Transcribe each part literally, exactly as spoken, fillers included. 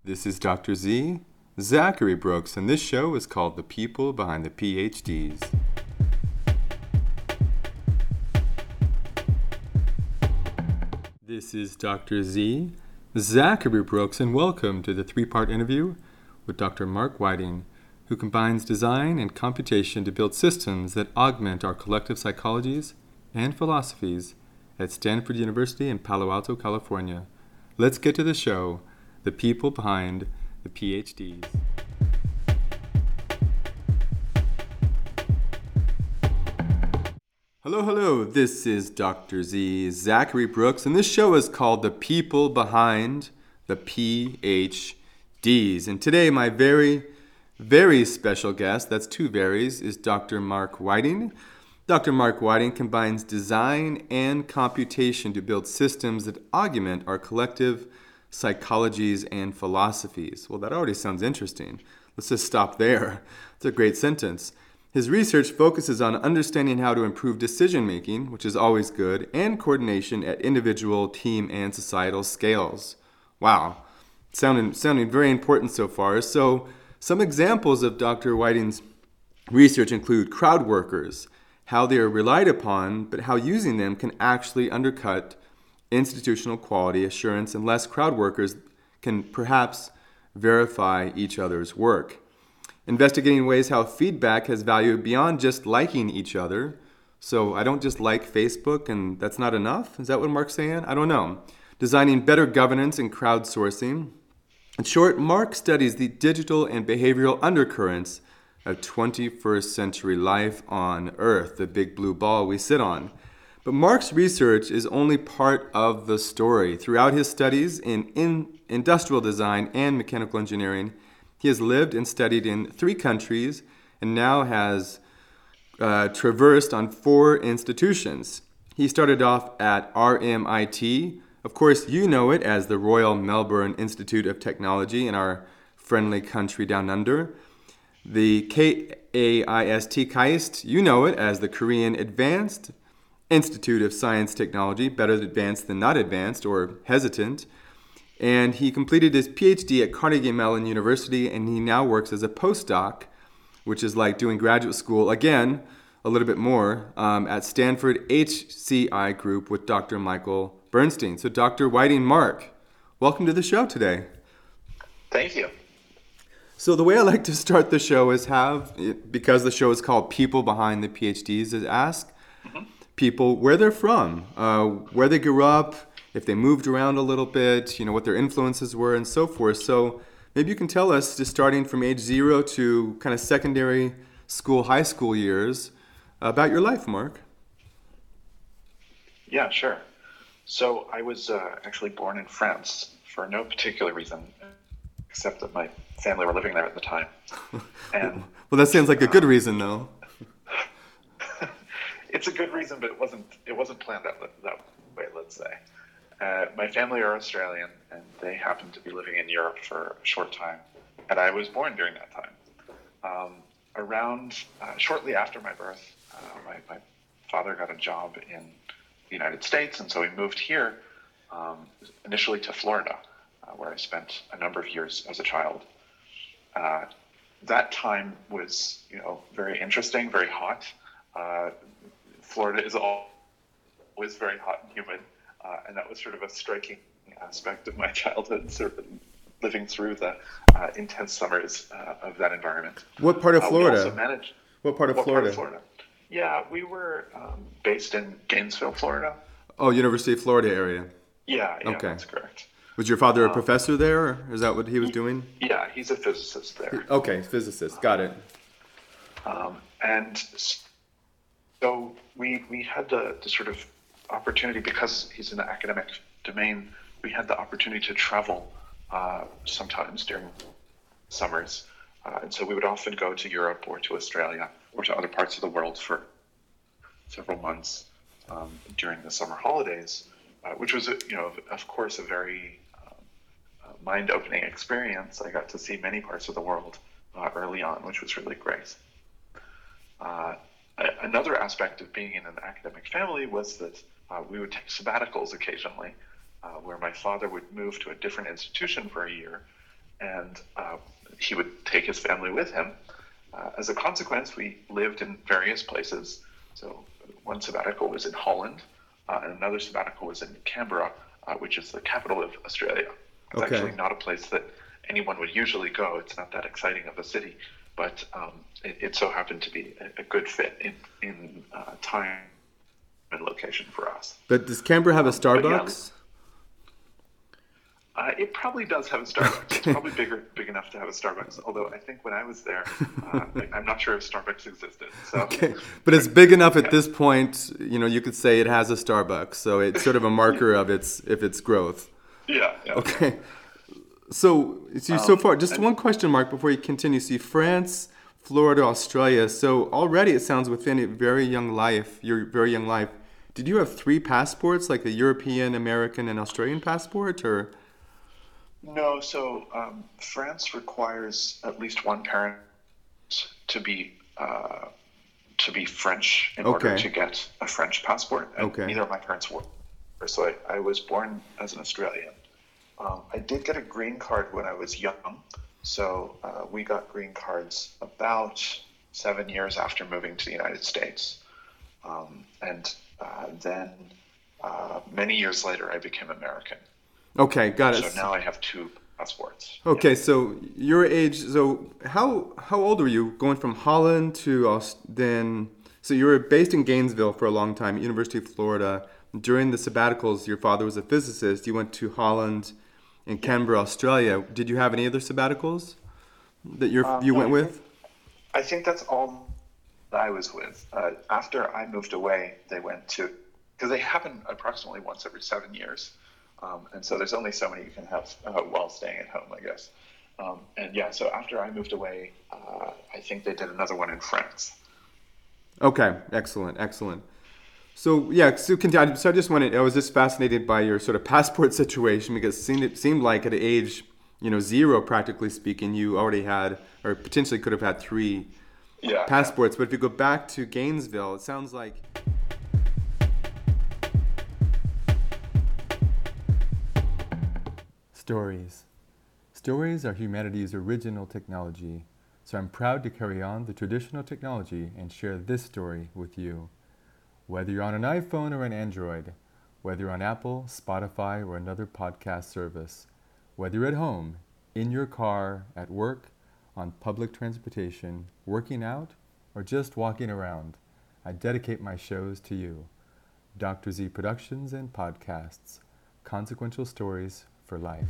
This is Doctor Z, Zachary Brooks, and this show is called The People Behind the PhDs. This is Doctor Z, Zachary Brooks, and welcome to the three-part interview with Doctor Mark Whiting, who combines design and computation to build systems that augment our collective psychologies and philosophies at Stanford University in Palo Alto, California. Let's get to the show, The People Behind the PhDs. Hello, hello, this is Doctor Z, Zachary Brooks, and this show is called The People Behind the PhDs. And today, my very, very special guest, that's two varies, is Doctor Mark Whiting. Doctor Mark Whiting combines design and computation to build systems that augment our collective psychologies and philosophies. Well, that already sounds interesting. Let's just stop there. It's a great sentence. His research focuses on understanding how to improve decision-making, which is always good, and coordination at individual, team, and societal scales. Wow, sounding, sounding very important so far. So some examples of Doctor Whiting's research include crowd workers, how they are relied upon, but how using them can actually undercut institutional quality assurance unless crowd workers can perhaps verify each other's work. Investigating ways how feedback has value beyond just liking each other. So I don't just like Facebook and that's not enough? Is that what Mark's saying? I don't know. Designing better governance and crowdsourcing. In short, Mark studies the digital and behavioral undercurrents of twenty-first century life on Earth, the big blue ball we sit on. But Mark's research is only part of the story. Throughout his studies in, in industrial design and mechanical engineering, he has lived and studied in three countries and now has uh, traversed on four institutions. He started off at R M I T. Of course, you know it as the Royal Melbourne Institute of Technology in our friendly country down under. The K A I S T, KAIST, you know it as the Korean Advanced Institute of Science Technology, better advanced than not advanced or hesitant. And he completed his PhD at Carnegie Mellon University, and he now works as a postdoc, which is like doing graduate school, again, a little bit more, um, at Stanford H C I Group with Doctor Michael Bernstein. So Doctor Whiting, Mark, welcome to the show today. Thank you. So the way I like to start the show is have, because the show is called People Behind the PhDs, is ask mm-hmm. people where they're from, uh, where they grew up, if they moved around a little bit, you know, what their influences were and so forth. So maybe you can tell us, just starting from age zero to kind of secondary school, high school years, about your life, Mark. Yeah, sure. So I was uh, actually born in France for no particular reason, except that my family were living there at the time. And well, that sounds like a good reason, though. It's a good reason, but it wasn't. It wasn't planned that that way. Let's say. Uh, my family are Australian, and they happened to be living in Europe for a short time, and I was born during that time. Um, around uh, shortly after my birth, uh, my, my father got a job in the United States, and so we moved here, um, initially to Florida, uh, where I spent a number of years as a child. Uh, that time was, you know, very interesting, very hot. Uh, Florida is always very hot and humid. Uh, and that was sort of a striking aspect of my childhood, sort of living through the uh, intense summers uh, of that environment. What part of Florida? Uh, we also managed, what part of what Florida? Part of Florida? Yeah, we were um, based in Gainesville, Florida. Oh, University of Florida area. Yeah, yeah, okay. That's correct. Was your father a um, professor there, or is that what he was doing? Yeah, he's a physicist there. Okay, physicist. Got it. Um, and so we we had the, the sort of opportunity, because he's in the academic domain, we had the opportunity to travel uh, sometimes during summers. Uh, and so we would often go to Europe or to Australia or to other parts of the world for several months um, during the summer holidays, uh, which was, you know, of course, a very um, uh, mind-opening experience. I got to see many parts of the world uh, early on, which was really great. Uh, another aspect of being in an academic family was that uh, we would take sabbaticals occasionally, uh, where my father would move to a different institution for a year, he would take his family with him. Uh, as a consequence, we lived in various places. So one sabbatical was in Holland, uh, and another sabbatical was in Canberra, uh, which is the capital of Australia. It's Okay. actually not a place that anyone would usually go. It's not that exciting of a city, but um, it, it so happened to be a, a good fit in, in uh, time and location for us. But does Canberra have a Um, but yeah, Starbucks? Uh, it probably does have a Starbucks. It's probably bigger, big enough to have a Starbucks. Although I think when I was there, uh, I, I'm not sure if Starbucks existed. So, Okay, but it's big enough at this point. You know, you could say it has a Starbucks, so it's sort of a marker of its if its growth. yeah. yeah. Okay, so see, so Um, far, just and- one question mark before you continue. See, France, Florida, Australia. So already it sounds within a very young life, your very young life. Did you have three passports, like the European, American, and Australian passport, or? No, so um, France requires at least one parent to be uh, to be French in order Okay. to get a French passport. And Okay. neither of my parents were, so I, I was born as an Australian. Um, I did get a green card when I was young, so uh, we got green cards about seven years after moving to the United States, um, and uh, then uh, many years later I became American. Okay, got it. So now I have two passports. Okay, so your age. So how how old were you going from Holland to Aus- then? So you were based in Gainesville for a long time, University of Florida. During the sabbaticals, your father was a physicist. You went to Holland and Canberra, Australia. Did you have any other sabbaticals that you Um, you no, went I with? think- I think that's all that I was with. Uh, after I moved away, they went to, because they happen approximately once every seven years. Um, and so there's only so many you can have uh, while staying at home, I guess. Um, and yeah, so after I moved away, uh, I think they did another one in France. Okay, excellent, excellent. So yeah, so, continue, so I just wanted, I was just fascinated by your sort of passport situation because it seemed, it seemed like at age, you know, zero, practically speaking, you already had, or potentially could have had three Yeah. passports. But if you go back to Gainesville, it sounds like. Stories. Stories are humanity's original technology, so I'm proud to carry on the traditional technology and share this story with you. Whether you're on an iPhone or an Android, whether you're on Apple, Spotify, or another podcast service, whether you're at home, in your car, at work, on public transportation, working out, or just walking around, I dedicate my shows to you. Doctor Z Productions and Podcasts, Consequential Stories for Life.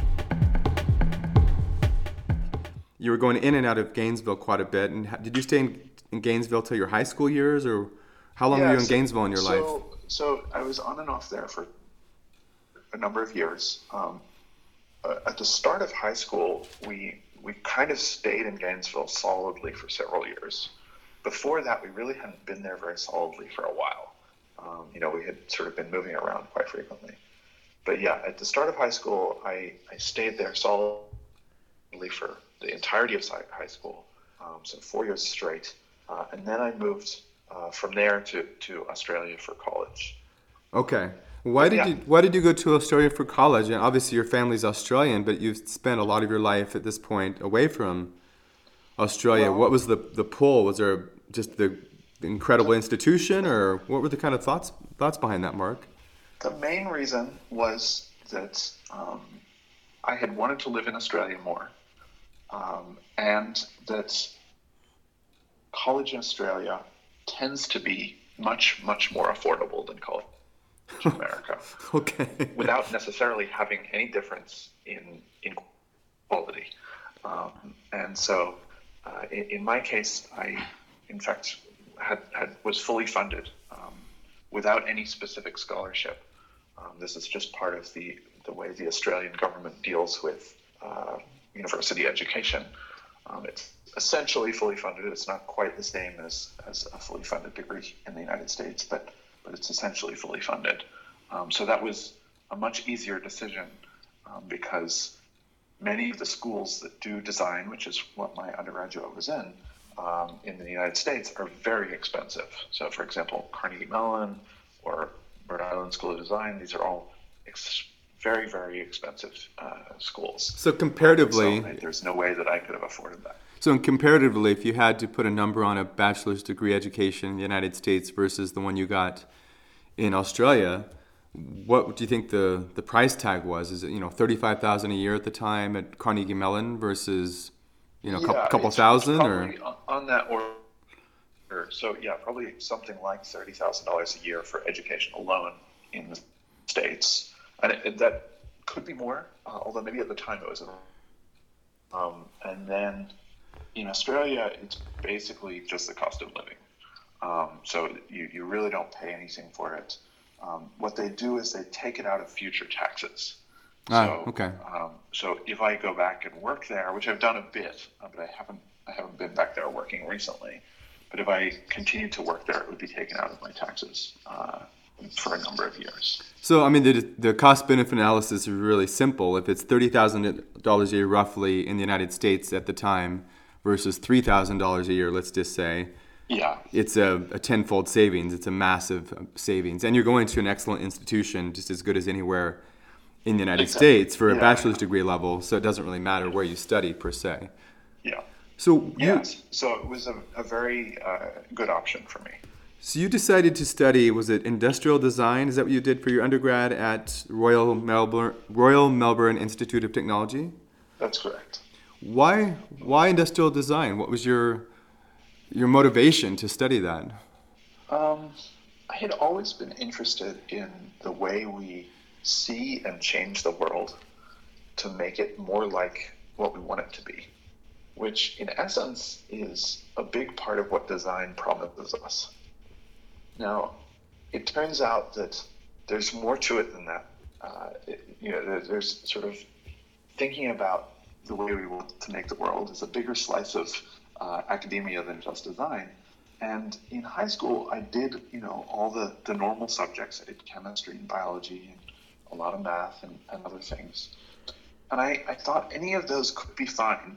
You were going in and out of Gainesville quite a bit, and did you stay in, in Gainesville till your high school years, or how long were you in so- Gainesville in your life? so, So I was on and off there for a number of years. Um, uh, at the start of high school, we we kind of stayed in Gainesville solidly for several years. Before that, we really hadn't been there very solidly for a while. Um, you know, we had sort of been moving around quite frequently. But yeah, at the start of high school, I, I stayed there solidly for the entirety of si- high school, um, so four years straight. Uh, and then I moved uh, from there to, to Australia for college. Okay. Why did Yeah. you Why did you go to Australia for college? And obviously your family's Australian, but you've spent a lot of your life at this point away from Australia. Well- what was the the pull? Was there just the incredible institution, or what were the kind of thoughts thoughts behind that, Mark? The main reason was that um, I had wanted to live in Australia more, um, and that college in Australia tends to be much, much more affordable than college in America, Okay. without necessarily having any difference in in quality. Um, and so, uh, in, in my case, I, in fact, had, had was fully funded um, without any specific scholarship. Um, this is just part of the, the way the Australian government deals with uh, university education. Um, it's essentially fully funded. It's not quite the same as, as a fully funded degree in the United States, but, but it's essentially fully funded. Um, so that was a much easier decision um, because many of the schools that do design, which is what my undergraduate was in, um, in the United States, are very expensive. So, for example, Carnegie Mellon or Rhode Island School of Design, these are all ex- very, very expensive uh, schools. So comparatively, so I, there's no way that I could have afforded that. So comparatively, if you had to put a number on a bachelor's degree education in the United States versus the one you got in Australia, what do you think the, the price tag was? Is it, you know, thirty-five thousand dollars a year at the time at Carnegie Mellon versus, you know, a Yeah, couple, couple it's, thousand? it's Or probably on on that order. So yeah, probably something like thirty thousand dollars a year for education alone in the States. And it, it, that could be more, uh, although maybe at the time it was. Um, and then in Australia, it's basically just the cost of living. Um, so you, you really don't pay anything for it. Um, what they do is they take it out of future taxes. Ah, So, okay. um, so if I go back and work there, which I've done a bit, uh, but I haven't, I haven't been back there working recently. But if I continue to work there, it would be taken out of my taxes uh, for a number of years. So, I mean, the, the cost-benefit analysis is really simple. If it's thirty thousand dollars a year roughly in the United States at the time versus three thousand dollars a year, let's just say, Yeah, it's a, a tenfold savings. It's a massive savings. And you're going to an excellent institution, just as good as anywhere in the United Exactly. States for a Yeah. bachelor's degree level, so it doesn't really matter where you study per se. yeah. So you, Yes, so it was a, a very uh, good option for me. so you decided to study, was it industrial design? Is that what you did for your undergrad at Royal Melbourne, Royal Melbourne Institute of Technology? That's correct. Why why industrial design? What was your your motivation to study that? Um, I had always been interested in the way we see and change the world to make it more like what we want it to be, which in essence is a big part of what design promises us. Now, it turns out that there's more to it than that. Uh, it, you know, there, there's sort of thinking about the way we want to make the world is a bigger slice of uh, academia than just design. And in high school, I did, you know, all the, the normal subjects. I did chemistry and biology and a lot of math and, and other things. And I, I thought any of those could be fine.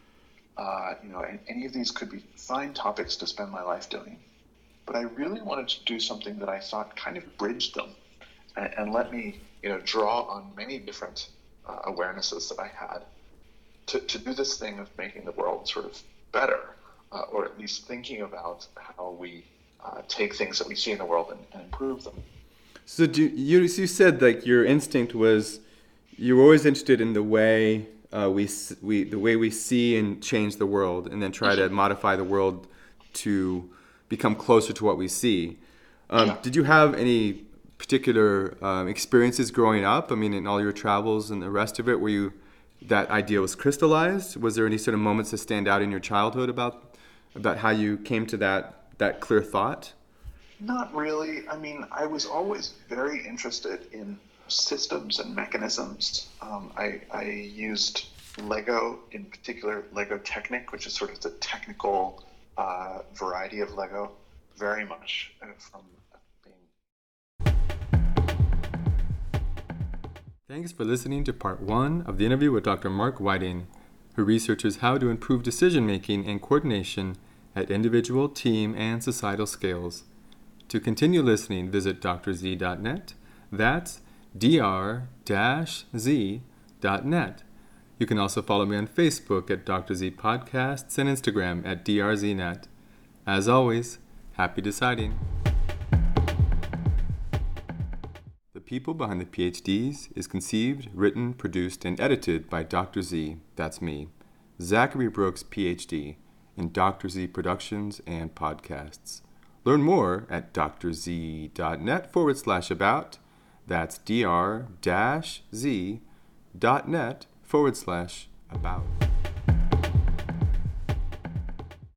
Uh, you know, and any of these could be fine topics to spend my life doing. But I really wanted to do something that I thought kind of bridged them and, and let me, you know, draw on many different uh, awarenesses that I had to, to do this thing of making the world sort of better, uh, or at least thinking about how we uh, take things that we see in the world and, and improve them. So do you you said like your instinct was you were always interested in the way uh, we s- we the way we see and change the world, and then try to modify the world to become closer to what we see. Um, Yeah. Did you have any particular um, experiences growing up? I mean, in all your travels and the rest of it, where you that idea was crystallized? Was there any sort of moments that stand out in your childhood about about how you came to that that clear thought? Not really. I mean, I was always very interested in systems and mechanisms. Um, I, I used Lego, in particular Lego Technic, which is sort of the technical uh, variety of Lego, very much uh, from being. Thanks for listening to part one of the interview with Doctor Mark Whiting, who researches how to improve decision-making and coordination at individual, team, and societal scales. To continue listening, visit d r z dot net. That's d r z dot net. You can also follow me on Facebook at Doctor Z Podcasts and Instagram at d r z net. As always, happy deciding. The People Behind the PhDs is conceived, written, produced, and edited by Doctor Z, that's me, Zachary Brooks, P H D, in Doctor Z Productions and Podcasts. Learn more at d r z dot net forward slash about. That's d r z dot net forward slash about.